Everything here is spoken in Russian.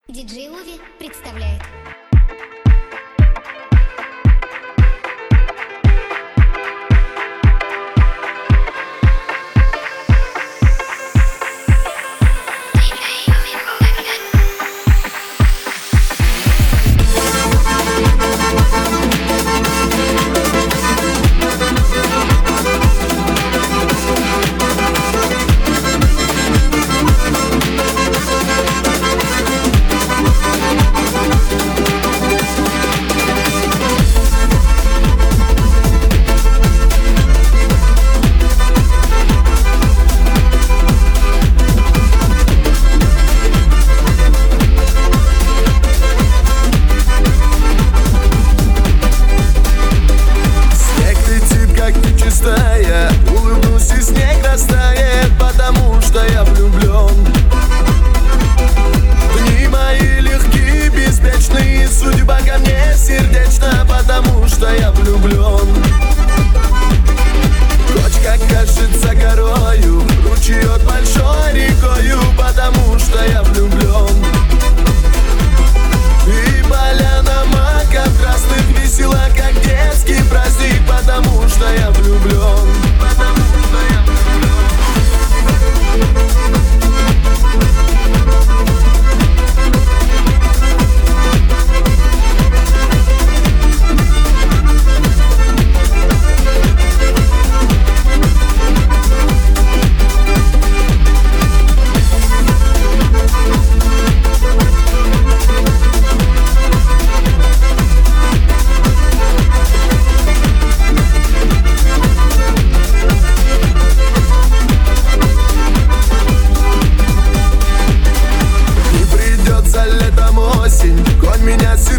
Диджей Ови представляет. Улыбнусь, и снег растает, потому что я влюблен. Дни мои легкие, беспечные, судьба ко мне сердечна, потому что я влюблен. Ночь, как кажется, горою, ручеет большой рекою, потому что я влюблен. И поляна маков красных весела, как детский праздник, потому что я влюблен. Конь меня